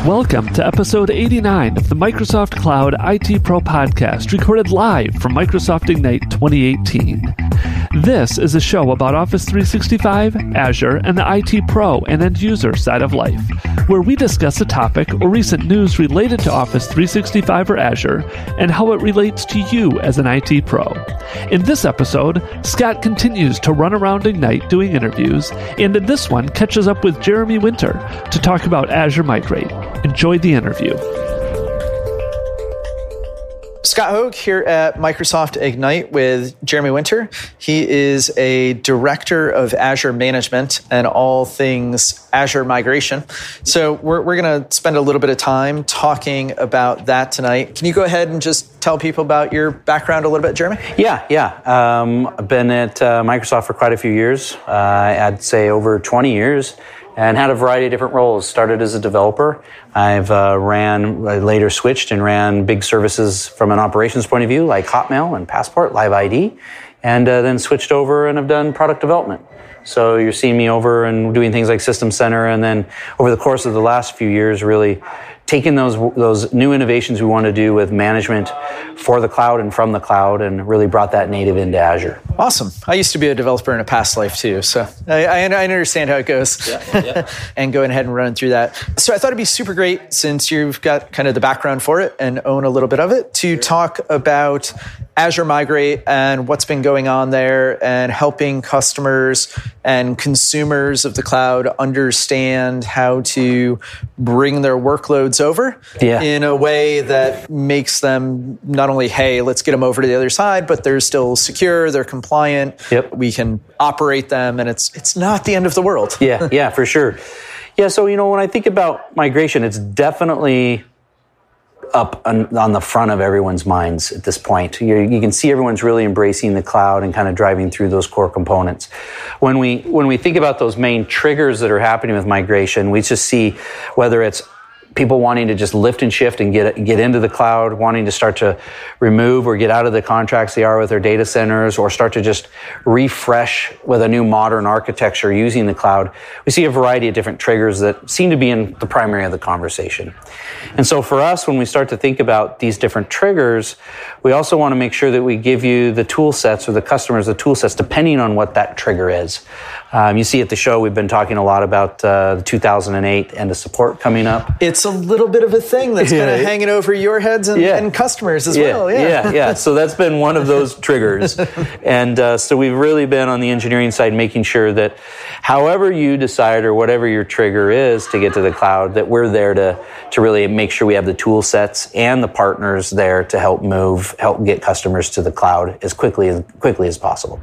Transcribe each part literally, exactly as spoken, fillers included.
Welcome to episode eighty-nine of the Microsoft Cloud I T Pro podcast, recorded live from Microsoft Ignite twenty eighteen. This is a show about Office three sixty-five, Azure, and the I T Pro and end-user side of life, where we discuss a topic or recent news related to Office three sixty-five or Azure and how it relates to you as an I T Pro. In this episode, Scott continues to run around Ignite doing interviews, and in this one catches up with Jeremy Winter to talk about Azure Migrate. Enjoy the interview. Scott Hogue here at Microsoft Ignite with Jeremy Winter. He is a director of Azure management and all things Azure migration. So we're, we're going to spend a little bit of time talking about that tonight. Can you go ahead and just tell people about your background a little bit, Jeremy? Yeah, yeah. Um, I've been at uh, Microsoft for quite a few years. Uh, I'd say over twenty years. And had a variety of different roles. Started as a developer. I've uh, ran, I later switched and ran big services from an operations point of view, like Hotmail and Passport, Live I D, and uh, then switched over and have done product development. So you're seeing me over and doing things like System Center, and then over the course of the last few years, really taking those those new innovations we want to do with management for the cloud and from the cloud, and really brought that native into Azure. Awesome. I used to be a developer in a past life too, so I, I, I understand how it goes. Yeah, yeah. And going ahead and running through that. So I thought it'd be super great, since you've got kind of the background for it and own a little bit of it, to talk about Azure Migrate and what's been going on there, and helping customers and consumers of the cloud understand how to bring their workloads over yeah. in a way that makes them not only, hey, let's get them over to the other side, but they're still secure, they're compliant, yep. we can operate them, and it's it's not the end of the world. yeah, yeah, for sure. Yeah, so, you know, when I think about migration, it's definitely up on, on the front of everyone's minds at this point. You, you can see everyone's really embracing the cloud and kind of driving through those core components. When we when we think about those main triggers that are happening with migration, we just see whether it's people wanting to just lift and shift and get get into the cloud, wanting to start to remove or get out of the contracts they are with their data centers, or start to just refresh with a new modern architecture using the cloud. We see a variety of different triggers that seem to be in the primary of the conversation. And so for us, when we start to think about these different triggers, we also want to make sure that we give you the tool sets, or the customers the tool sets, depending on what that trigger is. Um, you see at the show, we've been talking a lot about uh, the two thousand eight end of support coming up. It's a little bit of a thing that's kind of hanging over your heads and, yeah. and customers as yeah. well. Yeah. yeah, yeah. So that's been one of those triggers. And uh, so we've really been on the engineering side making sure that however you decide, or whatever your trigger is to get to the cloud, that we're there to, to really make sure we have the tool sets and the partners there to help move, help get customers to the cloud as quickly as quickly as possible.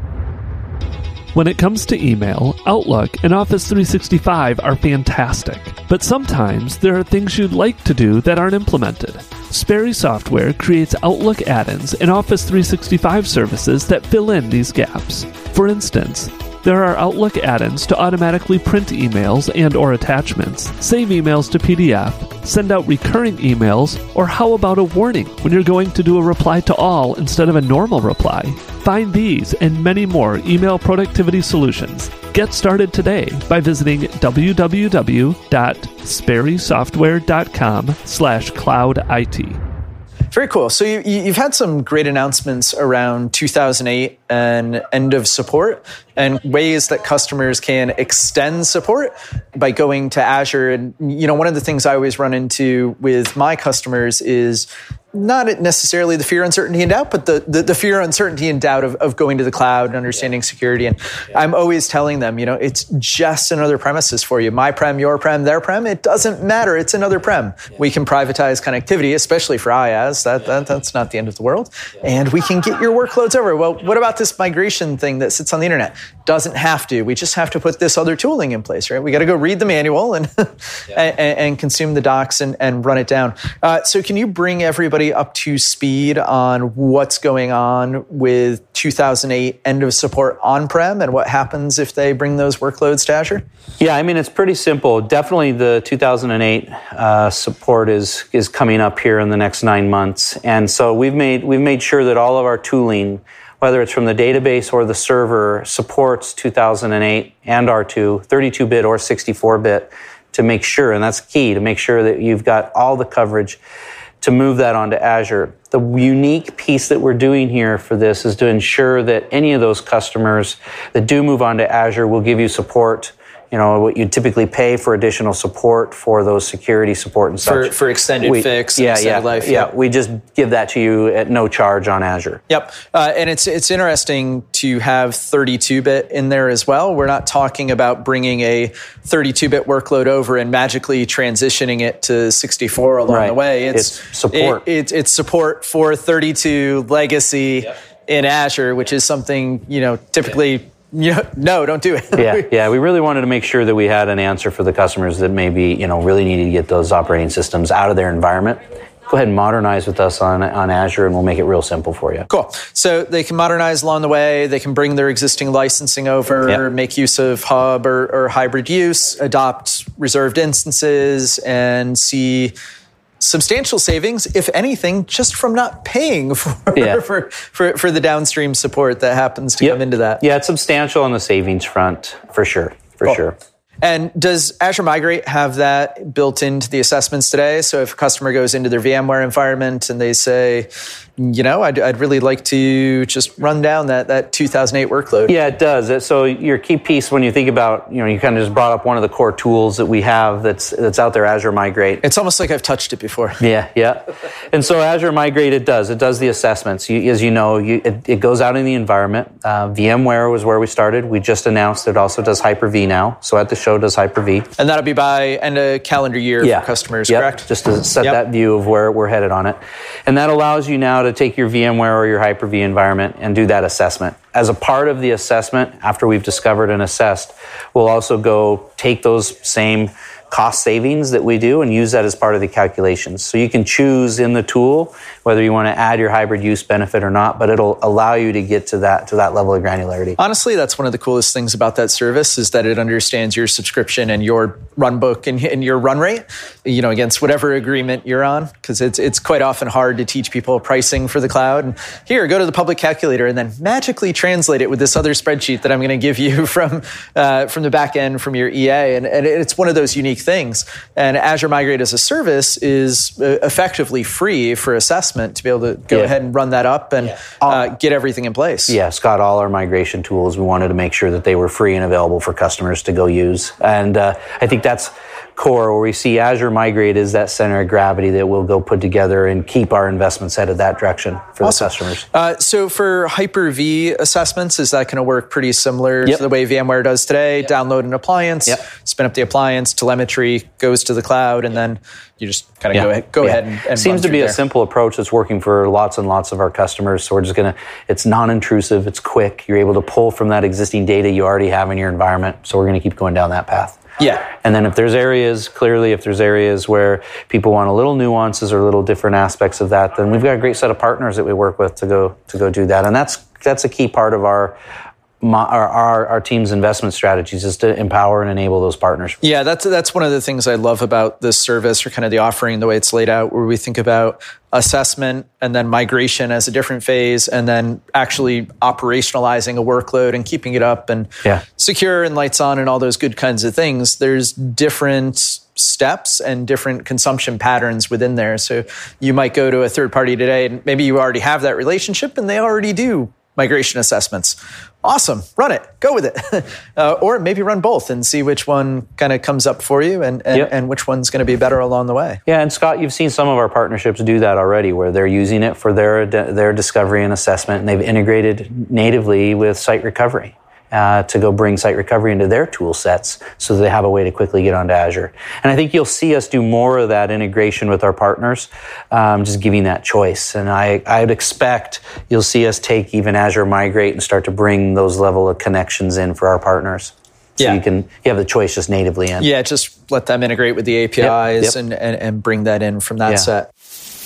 When it comes to email, Outlook and Office three sixty-five are fantastic, but sometimes there are things you'd like to do that aren't implemented. Sperry Software creates Outlook add-ins and Office three sixty-five services that fill in these gaps. For instance, there are Outlook add-ins to automatically print emails and or attachments, save emails to P D F, send out recurring emails, or how about a warning when you're going to do a reply to all instead of a normal reply? Find these and many more email productivity solutions. Get started today by visiting w w w dot sperry software dot com slash cloud I T. Very cool. So you, you've had some great announcements around two thousand eight and end of support, and ways that customers can extend support by going to Azure. And, you know, one of the things I always run into with my customers is not necessarily the fear, uncertainty, and doubt, but the, the, the fear, uncertainty, and doubt of, of going to the cloud and understanding yeah. security. And yeah. I'm always telling them, you know, it's just another premises for you. My prem, your prem, their prem, it doesn't matter. It's another prem. Yeah. We can privatize connectivity, especially for IaaS. That, that That's not the end of the world. Yeah. And we can get your workloads over. Well, what about this migration thing that sits on the internet? Doesn't have to. We just have to put this other tooling in place, right? We got to go read the manual and, yeah. and, and consume the docs and, and run it down. Uh, so can you bring everybody up to speed on what's going on with two thousand eight end of support on-prem, and what happens if they bring those workloads to Azure? Yeah, I mean, it's pretty simple. Definitely the two thousand eight uh, support is is coming up here in the next nine months. And so we've made we've made sure that all of our tooling, whether it's from the database or the server, supports two thousand eight and R two, thirty-two bit or sixty-four bit. to make sure, and that's key, to make sure that you've got all the coverage to move that onto Azure. The unique piece that we're doing here for this is to ensure that any of those customers that do move onto Azure will give you support, you know, what you typically pay for additional support for those security support and such. For, for extended we, fix, yeah, extended yeah, life. Yeah, we just give that to you at no charge on Azure. Yep, uh, and it's it's interesting to have thirty-two bit in there as well. We're not talking about bringing a thirty-two bit workload over and magically transitioning it to sixty-four along right. the way. It's, it's support. It, it, it's support for thirty-two legacy yep. in Azure, which is something, you know, typically... Yeah. Yeah, no, don't do it. yeah, yeah. We really wanted to make sure that we had an answer for the customers that maybe, you know, really needed to get those operating systems out of their environment. Go ahead and modernize with us on, on Azure, and we'll make it real simple for you. Cool. So they can modernize along the way. They can bring their existing licensing over, yep. make use of hub or, or hybrid use, adopt reserved instances, and see substantial savings, if anything, just from not paying for, yeah. for, for for the downstream support that happens to yep. come into that. Yeah, it's substantial on the savings front, for sure, for cool. sure. And does Azure Migrate have that built into the assessments today? So if a customer goes into their VMware environment and they say, you know, I'd, I'd really like to just run down that, that two thousand eight workload. Yeah, it does. So your key piece, when you think about, you know, you kind of just brought up one of the core tools that we have that's that's out there, Azure Migrate. It's almost like I've touched it before. Yeah, yeah. And so Azure Migrate, it does. It does the assessments. You, as you know, you, it, it goes out in the environment. Uh, VMware was where we started. We just announced it also does Hyper-V now. So at the show does Hyper-V. And that'll be by end of calendar year yeah. for customers, yep. correct? Just to set yep. that view of where we're headed on it. And that allows you now to take your VMware or your Hyper-V environment and do that assessment. As a part of the assessment, after we've discovered and assessed, we'll also go take those same cost savings that we do and use that as part of the calculations. So you can choose in the tool whether you want to add your hybrid use benefit or not, but it'll allow you to get to that to that level of granularity. Honestly, that's one of the coolest things about that service is that it understands your subscription and your run book and, and your run rate, you know, against whatever agreement you're on, because it's it's quite often hard to teach people pricing for the cloud. And here, go to the public calculator and then magically translate it with this other spreadsheet that I'm going to give you from uh, from the back end from your E A, and, and it's one of those unique things. And Azure Migrate as a service is effectively free for assessment to be able to go yeah. ahead and run that up and yeah. uh, get everything in place. Yeah, Scott, all our migration tools, we wanted to make sure that they were free and available for customers to go use. And uh, I think that's core where we see Azure Migrate is that center of gravity that we'll go put together and keep our investments headed that direction for awesome. the customers. Uh, so for Hyper-V assessments, is that going to work pretty similar yep. to the way VMware does today? Yep. Download an appliance, yep. spin up the appliance, telemetry goes to the cloud, and then you just kind of yeah. go ahead, go yeah. ahead and, and seems to be there. a simple approach that's working for lots and lots of our customers. So we're just going to, it's non-intrusive, it's quick. You're able to pull from that existing data you already have in your environment. So we're going to keep going down that path. Yeah. And then if there's areas, clearly if there's areas where people want a little nuances or little different aspects of that, then we've got a great set of partners that we work with to go to go do that. And that's that's a key part of our Our, our our team's investment strategies is to empower and enable those partners. Yeah, that's that's one of the things I love about this service, or kind of the offering, the way it's laid out, where we think about assessment and then migration as a different phase, and then actually operationalizing a workload and keeping it up and yeah. secure and lights on and all those good kinds of things. There's different steps and different consumption patterns within there. So you might go to a third party today, and maybe you already have that relationship and they already do migration assessments. Awesome. Run it. Go with it. uh, or maybe run both and see which one kind of comes up for you and, and, yep. and which one's going to be better along the way. Yeah, and Scott, you've seen some of our partnerships do that already, where they're using it for their their discovery and assessment, and they've integrated natively with site recovery. Uh, to go bring site recovery into their tool sets so that they have a way to quickly get onto Azure. And I think you'll see us do more of that integration with our partners, um, just giving that choice. And I, I'd expect you'll see us take even Azure Migrate and start to bring those level of connections in for our partners. So yeah. you can you have the choice just natively in. Yeah, just let them integrate with the A P Is yep, yep. And, and, and bring that in from that yeah. set.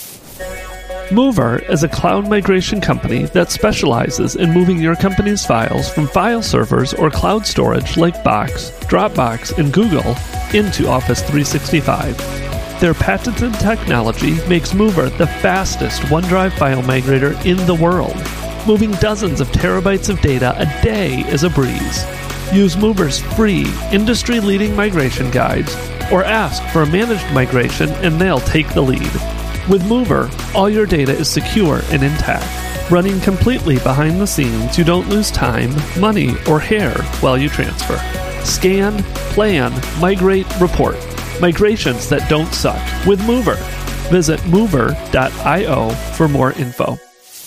Mover is a cloud migration company that specializes in moving your company's files from file servers or cloud storage like Box, Dropbox, and Google into Office three sixty-five. Their patented technology makes Mover the fastest OneDrive file migrator in the world. Moving dozens of terabytes of data a day is a breeze. Use Mover's free, industry-leading migration guides or ask for a managed migration and they'll take the lead. With Mover, all your data is secure and intact. Running completely behind the scenes, you don't lose time, money, or hair while you transfer. Scan, plan, migrate, report. Migrations that don't suck with Mover. Visit mover dot io for more info.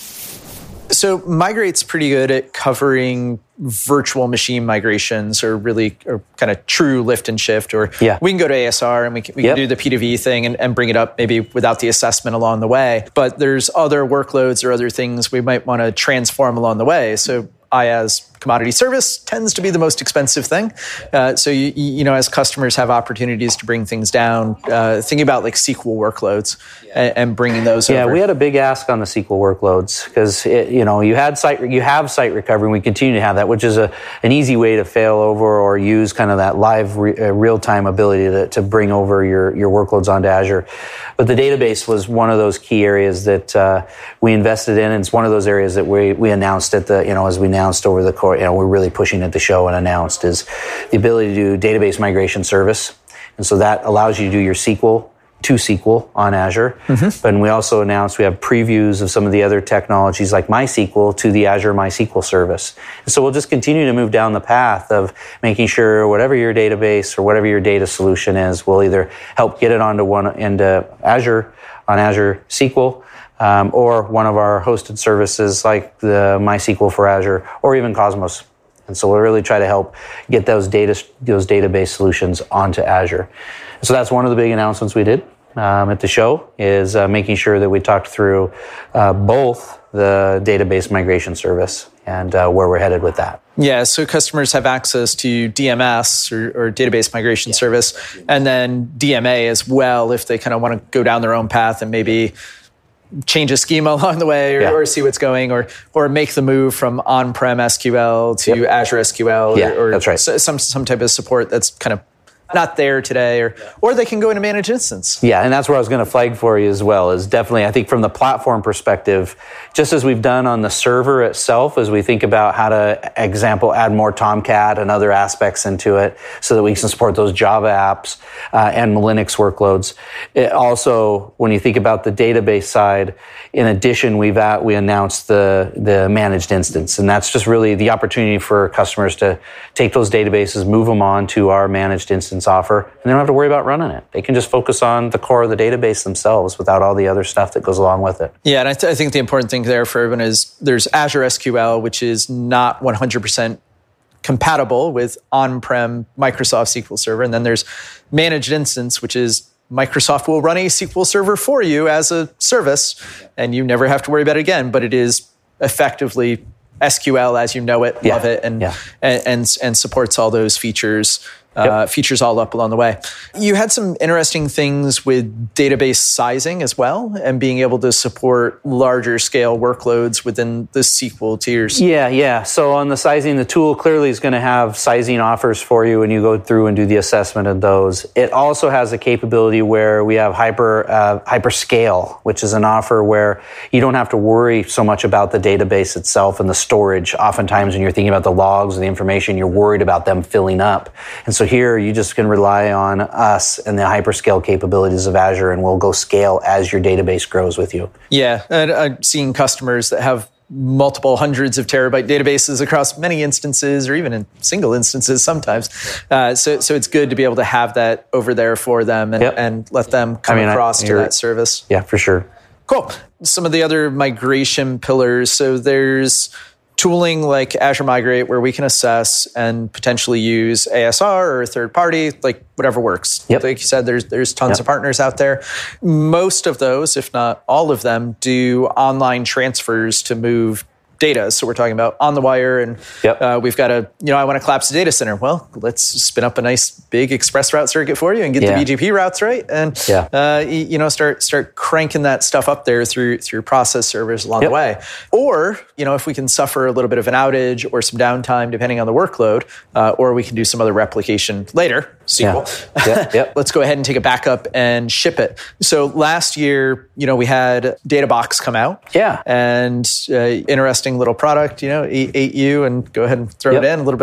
So Migrate's pretty good at covering virtual machine migrations, or really or kind of true lift and shift. Or yeah. we can go to A S R and we can, we yep. can do the P two V thing and, and bring it up maybe without the assessment along the way. But there's other workloads or other things we might want to transform along the way. So IaaS commodity service tends to be the most expensive thing. Uh, so, you, you know, as customers have opportunities to bring things down, uh, thinking about like S Q L workloads and, and bringing those yeah, over. Yeah, we had a big ask on the S Q L workloads because, you know, you had site, you have site recovery, and we continue to have that, which is a, an easy way to fail over or use kind of that live re, uh, real-time ability to, to bring over your, your workloads onto Azure. But the database was one of those key areas that uh, we invested in, and it's one of those areas that we we announced at the, you know, as we announced over the course, you know, we're really pushing at the show and announced is the ability to do database migration service. And so that allows you to do your S Q L to S Q L on Azure. Mm-hmm. But we also announced we have previews of some of the other technologies like MySQL to the Azure MySQL service. And so we'll just continue to move down the path of making sure whatever your database or whatever your data solution is, we'll either help get it onto one into Azure on Azure S Q L, um, or one of our hosted services like the MySQL for Azure, or even Cosmos. And so we'll really try to help get those data, those database solutions onto Azure. So that's one of the big announcements we did um, at the show, is uh, making sure that we talked through uh, both the database migration service and uh, where we're headed with that. Yeah, so customers have access to D M S or, or database migration yeah. service, and then D M A as well if they kind of want to go down their own path and maybe change a schema along the way, or, yeah. or see what's going, or or make the move from on-prem S Q L to yep. Azure S Q L, yeah, or, or that's right. some some type of support that's kind of not there today, or or they can go into managed instance. Yeah, and that's where I was going to flag for you as well, is definitely, I think from the platform perspective, just as we've done on the server itself, as we think about how to, example, add more Tomcat and other aspects into it so that we can support those Java apps uh, and Linux workloads. It also, when you think about the database side, in addition, we've at, we announced the, the managed instance, and that's just really the opportunity for customers to take those databases, move them on to our managed instance offer, and they don't have to worry about running it. They can just focus on the core of the database themselves without all the other stuff that goes along with it. Yeah, and I, th- I think the important thing there for everyone is there's Azure S Q L, which is not one hundred percent compatible with on-prem Microsoft S Q L Server, and then there's managed instance, which is Microsoft will run a S Q L Server for you as a service, and you never have to worry about it again, but it is effectively S Q L as you know it, yeah. love it, and, yeah. and, and and supports all those features. Yep. Uh, features all up along the way. You had some interesting things with database sizing as well, and being able to support larger scale workloads within the S Q L tiers. Yeah, yeah. So on the sizing, the tool clearly is going to have sizing offers for you when you go through and do the assessment of those. It also has a capability where we have hyper uh, hyperscale, which is an offer where you don't have to worry so much about the database itself and the storage. Oftentimes when you're thinking about the logs and the information, you're worried about them filling up. And so So here, you just can rely on us and the hyperscale capabilities of Azure, and we'll go scale as your database grows with you. Yeah, and I've seen customers that have multiple hundreds of terabyte databases across many instances, or even in single instances sometimes. Uh, so, so it's good to be able to have that over there for them and, yep. and let them come I mean, across I, to that service. Yeah, for sure. Cool. Some of the other migration pillars. So there's tooling like Azure Migrate, where we can assess and potentially use A S R or a third party, like whatever works. Yep. Like you said, there's there's tons yep. of partners out there. Most of those, if not all of them, do online transfers to move data. So we're talking about on the wire, and yep. uh, we've got a, you know, I want to collapse a data center. Well, let's spin up a nice big express route circuit for you and get yeah. the B G P routes right, and yeah. uh, you know, start start cranking that stuff up there through through process servers along yep. the way. Or, you know, if we can suffer a little bit of an outage or some downtime depending on the workload, uh, or we can do some other replication later. S Q L. Yeah. Yep. Yep. Let's go ahead and take a backup and ship it. So last year, you know, we had DataBox come out. Yeah. And uh, interesting little product, you know, eight U, and go ahead and throw yep. it in. A little bit of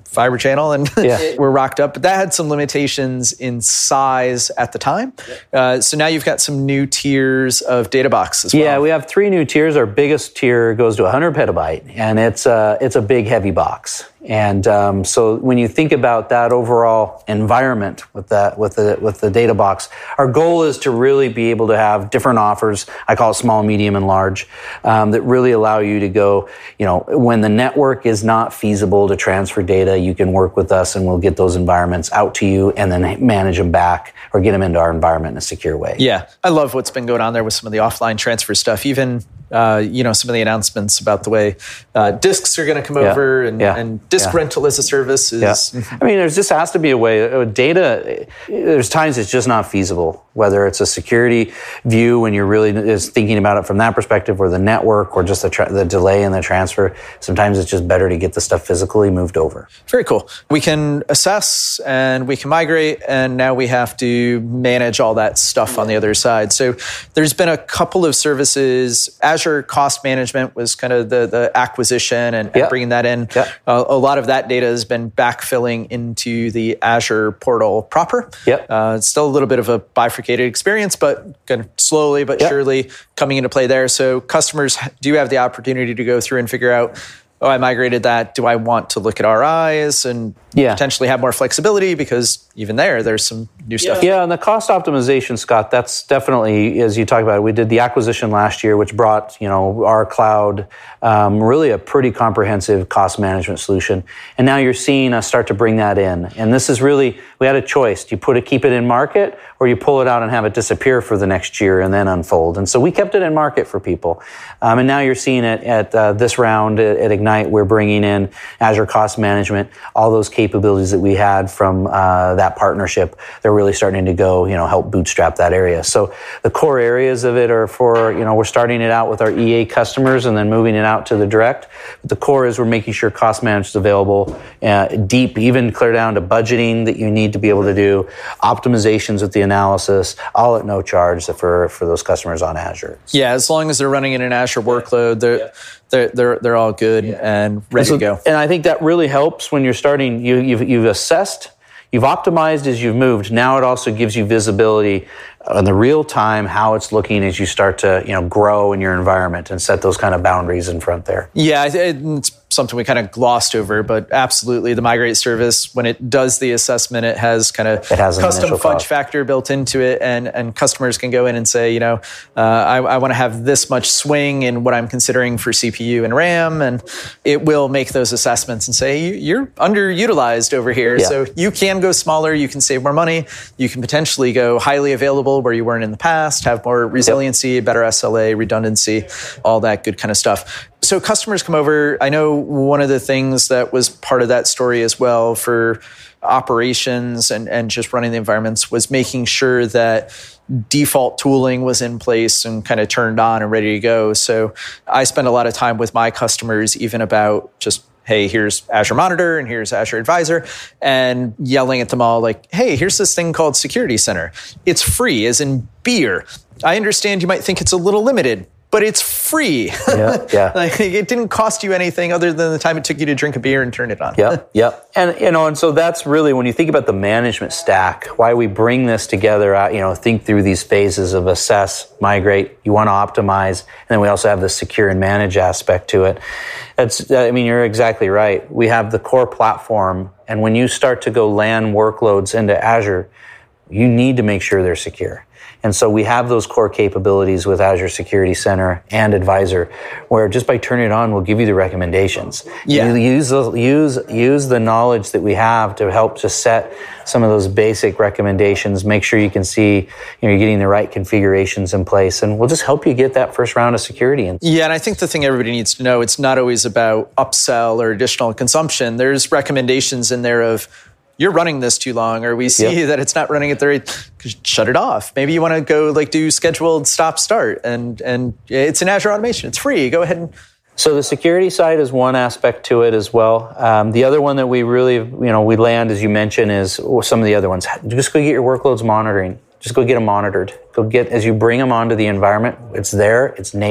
fiber channel and Yeah. we're rocked up. But that had some limitations in size at the time. Uh, so now you've got some new tiers of data box as well. Yeah, we have three new tiers. Our biggest tier goes to one hundred petabyte, and it's a, it's a big, heavy box. And um, so when you think about that overall environment with that with the with the data box, our goal is to really be able to have different offers. I call it small, medium, and large, um, that really allow you to go. You know, when the network is not feasible to transfer data, you can work with us, and we'll get those environments out to you, and then manage them back or get them into our environment in a secure way. Yeah, I love what's been going on there with some of the offline transfer stuff. Even uh, you know, some of the announcements about the way uh, disks are going to come Yeah. over and, Yeah. and disk Yeah. rental as a service is. Yeah. I mean, there just has to be a way. uh, Data, there's times it's just not feasible, whether it's a security view when you're really is thinking about it from that perspective, or the network, or just the, tra- the delay in the transfer. Sometimes it's just better to get the stuff physically moved over. Very cool. We can assess and we can migrate, and now we have to manage all that stuff on the other side. So there's been a couple of services. Azure Cost Management was kind of the, the acquisition and, and Yep. bringing that in. Yep. Uh, a lot of that data has been backfilling into the Azure portal proper. Yep. Uh, it's still a little bit of a bifurcated experience, but kind of slowly but Yep. surely coming into play there. So customers do have the opportunity to go through and figure out, oh, I migrated that. Do I want to look at R Is and Yeah. potentially have more flexibility? Because even there, there's some new stuff. Yeah, and the cost optimization, Scott, that's definitely, as you talked about, we did the acquisition last year, which brought, you know, our cloud, um, really a pretty comprehensive cost management solution. And now you're seeing us start to bring that in. And this is really, we had a choice. Do you put it, keep it in market, or you pull it out and have it disappear for the next year and then unfold? And so we kept it in market for people. Um, and now you're seeing it at uh, this round at, at Ignite. We're bringing in Azure Cost Management, all those capabilities that we had from uh, that partnership. They're really starting to go, you know, help bootstrap that area. So the core areas of it are for, you know, we're starting it out with our E A customers and then moving it out to the direct. But the core is we're making sure cost management is available, uh, deep, even clear down to budgeting that you need to be able to do, optimizations with the analysis, all at no charge for, for those customers on Azure. Yeah, as long as they're running in an Azure workload, they're yeah. they're, they're they're all good and ready so, to go. And I think that really helps when you're starting. You, you've you've assessed. You've optimized as you've moved. Now it also gives you visibility in the real time how it's looking as you start to, you know, grow in your environment and set those kind of boundaries in front there. Yeah, it's something we kind of glossed over, but absolutely the Migrate service, when it does the assessment, it has kind of it has custom fudge cost. factor built into it, and, and customers can go in and say, you know, uh, I, I want to have this much swing in what I'm considering for C P U and RAM, and it will make those assessments and say, you're underutilized over here, yeah. so you can go smaller, you can save more money, you can potentially go highly available where you weren't in the past, have more resiliency, yep. better S L A, redundancy, all that good kind of stuff. So customers come over. I know one of the things that was part of that story as well for operations and, and just running the environments was making sure that default tooling was in place and kind of turned on and ready to go. So I spend a lot of time with my customers even about just, hey, here's Azure Monitor and here's Azure Advisor, and yelling at them all like, hey, here's this thing called Security Center. It's free, as in beer. I understand you might think it's a little limited, but it's free. Yeah, yeah. Like, it didn't cost you anything other than the time it took you to drink a beer and turn it on. Yeah, yeah. And, you know, and so that's really, when you think about the management stack, why we bring this together, uh, you know, think through these phases of assess, migrate, you want to optimize, and then we also have the secure and manage aspect to it. It's, I mean, you're exactly right. We have the core platform, and when you start to go land workloads into Azure, you need to make sure they're secure. And so we have those core capabilities with Azure Security Center and Advisor, where just by turning it on, we'll give you the recommendations. Yeah. You use those, use use the knowledge that we have to help to set some of those basic recommendations. Make sure you can see, you know, you're getting the right configurations in place, and we'll just help you get that first round of security. In. Yeah, and I think the thing everybody needs to know, it's not always about upsell or additional consumption. There's recommendations in there of, you're running this too long, or we see yep. that it's not running at the rate, shut it off. Maybe you want to go like do scheduled stop start, and and it's an Azure automation. It's free. Go ahead and. So the security side is one aspect to it as well. Um, the other one that we really, you know, we land, as you mentioned, is some of the other ones. Just go get your workloads monitoring. Just go get them monitored. Go get, as you bring them onto the environment, it's there, it's native,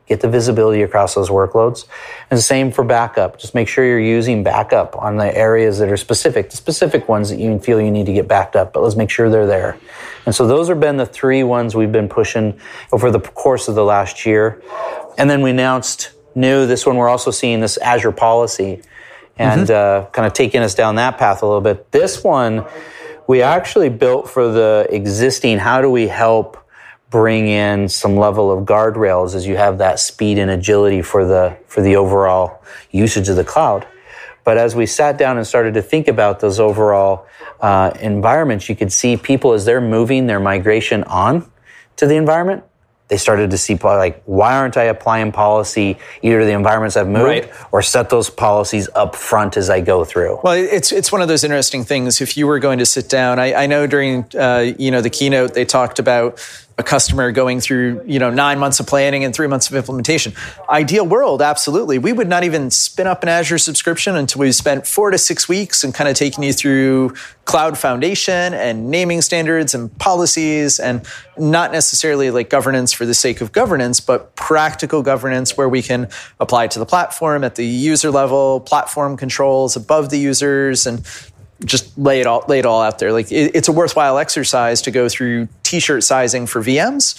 get the visibility across those workloads. And the same for backup. Just make sure you're using backup on the areas that are specific, the specific ones that you feel you need to get backed up, but let's make sure they're there. And so those have been the three ones we've been pushing over the course of the last year. And then we announced new, this one we're also seeing this Azure policy and mm-hmm. uh, kind of taking us down that path a little bit. This one we actually built for the existing, how do we help bring in some level of guardrails as you have that speed and agility for the for the overall usage of the cloud. But as we sat down and started to think about those overall uh, environments, you could see people as they're moving their migration on to the environment, they started to see, like, why aren't I applying policy either to the environments I've moved right. or set those policies up front as I go through? Well, it's it's one of those interesting things. If you were going to sit down, I, I know during uh, you know the keynote they talked about a customer going through, you know, nine months of planning and three months of implementation. Ideal world, absolutely. We would not even spin up an Azure subscription until we spent four to six weeks and kind of taking you through cloud foundation and naming standards and policies, and not necessarily like governance for the sake of governance, but practical governance where we can apply it to the platform at the user level, platform controls above the users, and just lay it all lay it all out there. Like it, it's a worthwhile exercise to go through t-shirt sizing for V Ms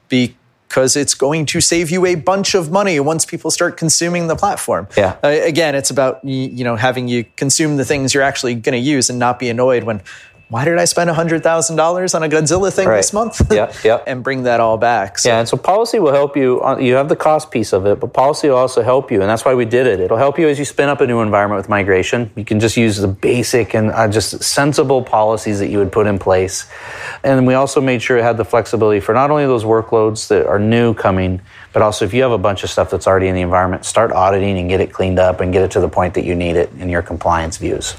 because it's going to save you a bunch of money once people start consuming the platform. Yeah. Uh, again, it's about you know having you consume the things you're actually going to use and not be annoyed when, why did I spend one hundred thousand dollars on a Godzilla thing right. this month? Yeah, yeah. And bring that all back. So. Yeah, and so policy will help you. You have the cost piece of it, but policy will also help you, and that's why we did it. It'll help you as you spin up a new environment with migration. You can just use the basic and uh, just sensible policies that you would put in place. And we also made sure it had the flexibility for not only those workloads that are new coming, but also if you have a bunch of stuff that's already in the environment, start auditing and get it cleaned up and get it to the point that you need it in your compliance views.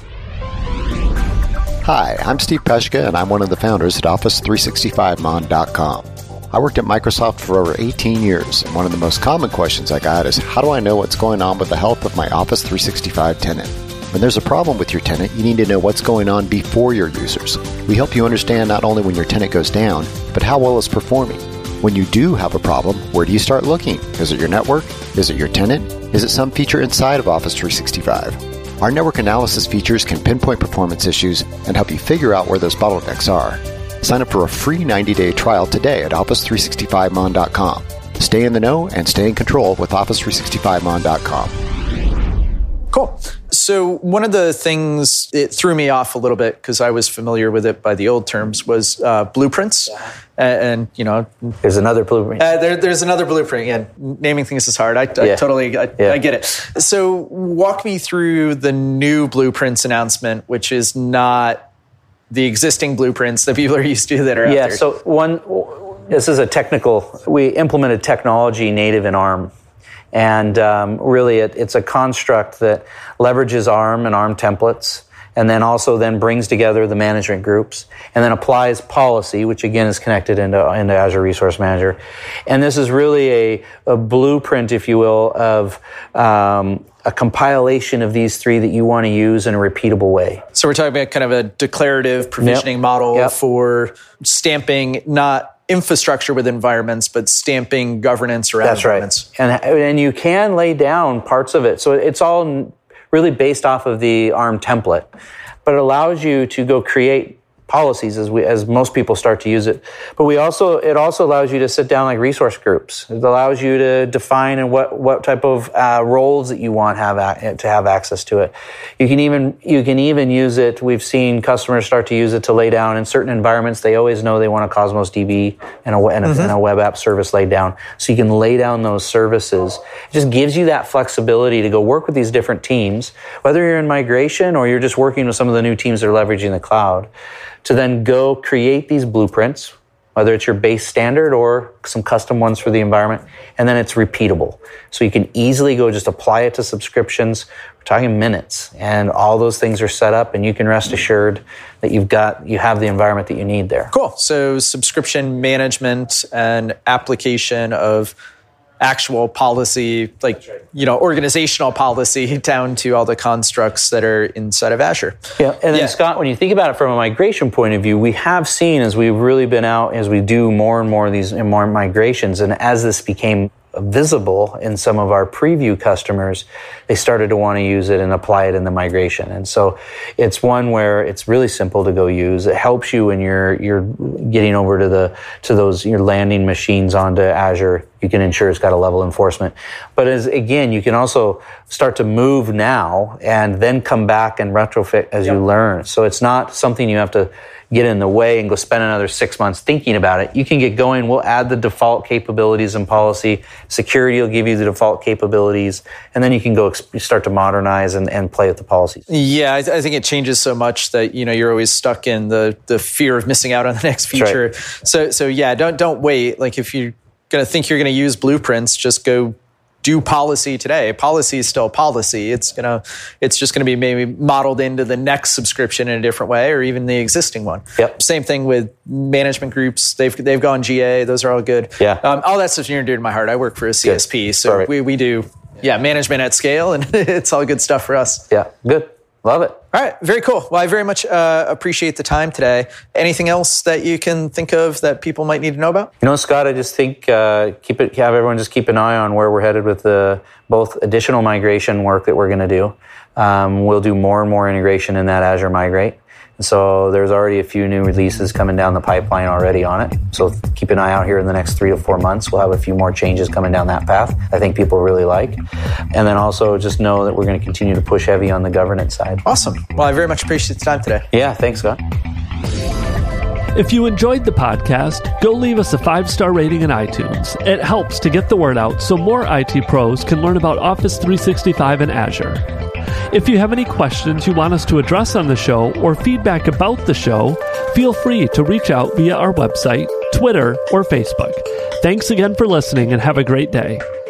Hi, I'm Steve Peshka, and I'm one of the founders at Office three sixty-five mon dot com. I worked at Microsoft for over eighteen years, and one of the most common questions I got is, how do I know what's going on with the health of my Office three sixty-five tenant? When there's a problem with your tenant, you need to know what's going on before your users. We help you understand not only when your tenant goes down, but how well it's performing. When you do have a problem, where do you start looking? Is it your network? Is it your tenant? Is it some feature inside of Office three sixty-five? Our network analysis features can pinpoint performance issues and help you figure out where those bottlenecks are. Sign up for a free ninety-day trial today at Office three sixty-five mon dot com. Stay in the know and stay in control with Office three sixty-five mon dot com. Cool. So one of the things it threw me off a little bit because I was familiar with it by the old terms was uh, blueprints. Yeah. And, and, you know... There's another blueprint. Uh, there, there's another blueprint. Yeah, naming things is hard. I, I yeah. totally I, yeah. I get it. So walk me through the new blueprints announcement, which is not the existing blueprints that people are used to that are out yeah, there. Yeah, so one... This is a technical... We implemented technology native in ARM. And um, really, it, it's a construct that leverages ARM and ARM templates, and then also then brings together the management groups, and then applies policy, which again is connected into, into Azure Resource Manager. And this is really a, a blueprint, if you will, of um, a compilation of these three that you want to use in a repeatable way. So we're talking about kind of a declarative provisioning yep. model yep. for stamping not infrastructure with environments, but stamping governance around That's environments. Right. And, and you can lay down parts of it. So it's all really based off of the ARM template, but it allows you to go create policies as we, as most people start to use it. But we also, it also allows you to sit down like resource groups. It allows you to define and what, what type of uh, roles that you want have a, to have access to it. You can even, you can even use it. We've seen customers start to use it to lay down in certain environments. They always know they want a Cosmos D B and a, and a, mm-hmm. and a web app service laid down. So you can lay down those services. It just gives you that flexibility to go work with these different teams, whether you're in migration or you're just working with some of the new teams that are leveraging the cloud, to then go create these blueprints, whether it's your base standard or some custom ones for the environment, and then it's repeatable. So you can easily go just apply it to subscriptions. We're talking minutes, and all those things are set up, and you can rest assured that you've got, you have the environment that you need there. Cool. So subscription management and application of actual policy, like, you know, organizational policy down to all the constructs that are inside of Azure. Yeah, and then yeah. Scott, when you think about it from a migration point of view, we have seen as we've really been out, as we do more and more of these more migrations, and as this became visible in some of our preview customers, they started to want to use it and apply it in the migration. And so it's one where it's really simple to go use. It helps you when you're you're getting over to the to those you're landing machines onto Azure. You can ensure it's got a level enforcement. But as again, you can also start to move now and then come back and retrofit as yep. you learn. So it's not something you have to get in the way and go spend another six months thinking about it. You can get going. We'll add the default capabilities and policy. Security will give you the default capabilities. And then you can go start to modernize and, and play with the policies. Yeah, I, th- I think it changes so much that, you know, you're always stuck in the the fear of missing out on the next feature. Right. So, so yeah, don't don't wait. Like if you're going to think you're going to use Blueprints, just go do policy today. Policy is still policy. It's gonna, it's just going to be maybe modeled into the next subscription in a different way, or even the existing one. Yep. Same thing with management groups. They've they've gone G A. Those are all good. Yeah. Um, all that stuff's near and dear to my heart. I work for a C S P, good. so right. we we do yeah management at scale, and it's all good stuff for us. Yeah. Good. Love it. All right, very cool. Well, I very much uh, appreciate the time today. Anything else that you can think of that people might need to know about? You know, Scott, I just think uh, keep it. Have everyone just keep an eye on where we're headed with the both additional migration work that we're going to do. Um, we'll do more and more integration in that Azure Migrate. So there's already a few new releases coming down the pipeline already on it. So keep an eye out here in the next three to four months. We'll have a few more changes coming down that path I think people really like. And then also just know that we're going to continue to push heavy on the governance side. Awesome. Well, I very much appreciate the time today. Yeah, thanks, Scott. If you enjoyed the podcast, go leave us a five-star rating in iTunes. It helps to get the word out so more I T pros can learn about Office three sixty-five and Azure. If you have any questions you want us to address on the show or feedback about the show, feel free to reach out via our website, Twitter, or Facebook. Thanks again for listening and have a great day.